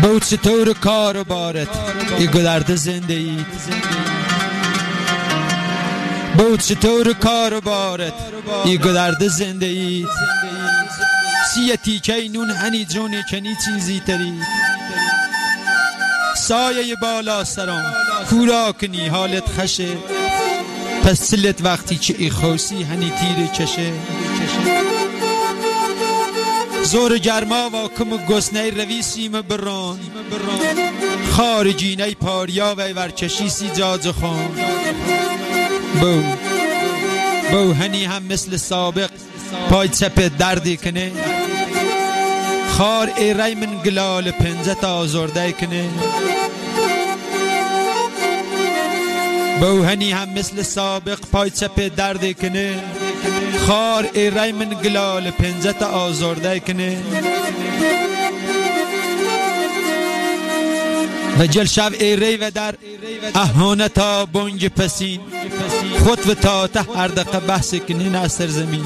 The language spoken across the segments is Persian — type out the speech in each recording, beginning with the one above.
بود چطور کار و بارت ای گذرد زندگیت بود چطور کار و بارت ای گذرد زندگیت سیتی که نون هنی جونی کنی چیزی تری سایه بالا سرم کورا کنی حالت خشه پس چلت وقتی که ای خوصی هنی تیر کشه زور گرما و کم گسنه روی سیم بران خارجی نی پاریا و ورکشی سی جاج خان بو هنی هم مثل سابق پای چپ دردی کنه خار ای رای من گلال پنزت آزرده کنه بو هنی هم مثل سابق پای چپ دردی کنه خار ای رای من گلال پنزت آزرده کنه و جل شب ای ری و در اهانتا بونج پسین خود و تا ته هر دقیقه بحث کنین از سرزمین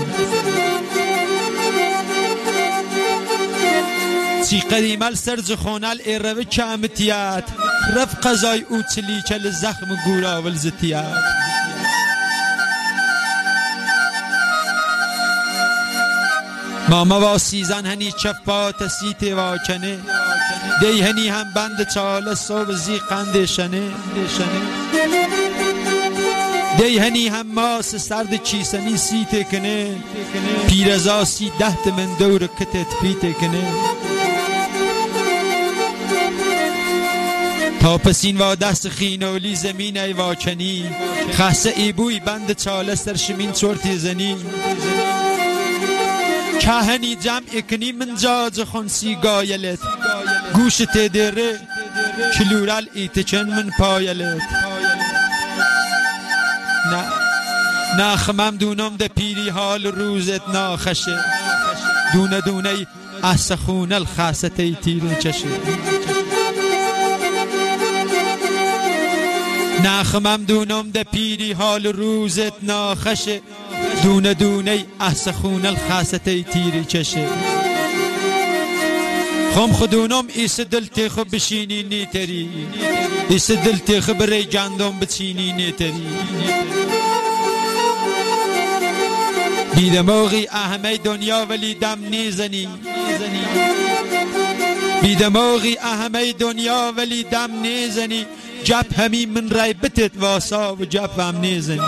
چی قدیمال سرز خونال ای رو چامتیات رف قضای او چلی چل زخم گورا ولزتیات ماما و سیزن هنی چپات سیت واکنه دی هنی هم بند چاله صوب زی قندشنه دی هنی هم ماس سرد چیسنی سیت کنه پیرزا سی دهت من دور کتت پیت کنه تا پسین و دست خینولی زمین ای واکنی خسته ای بوی بند چاله سرشمین چورتی زنی کهنی جمع کنی من جاج خونسی گایلت گوشت دره کلورال ایتچن من پایلت ناخمم دونم ده پیری حال روزت ناخشه دونه دونه اسخون الخاست ای تیر چشه ناخمم دونم ده پیری حال روزت ناخشه دونه دونه اسخون الخاست ای تیر چشه خم خدونم ایس دل تخ بشینی نیتری ایس دل تخ بری جاندم بچینی نیتری بیدماغی اهمی دنیا ولی دم نیزنی بیدماغی اهمی دنیا ولی دم نیزنی جب همی من رای بتت واسا و جب هم نیزنی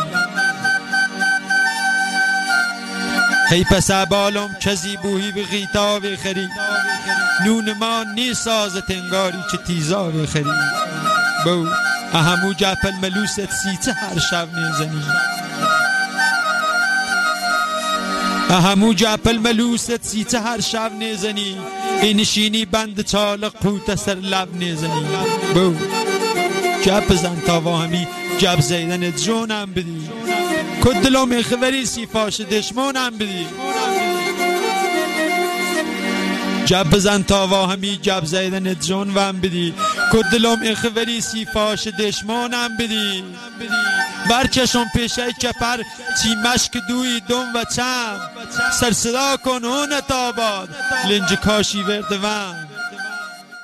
خی پس بالم چزی بوهی بغیتا بخری نون ما نی سازت انگاری چه تیزا بخری بو اهمو جپل ملوست سیچه هر شب نیزنی اهمو جپل ملوست سیچه هر شب نیزنی اینشینی بند چالق پوت سر لب نیزنی بو جب زن تا واهمی جب زیدن جونم بدی کدلوم خبری سی فاش دشمونم بدی جب بزن تا واهمی جب زیدن جون وم بدی کدلوم خبری سی فاش دشمونم بدی برچشم پیشه کپر چی مشک دوی دم و چم سر صدا کن هونت آباد لنج کاشی وردوم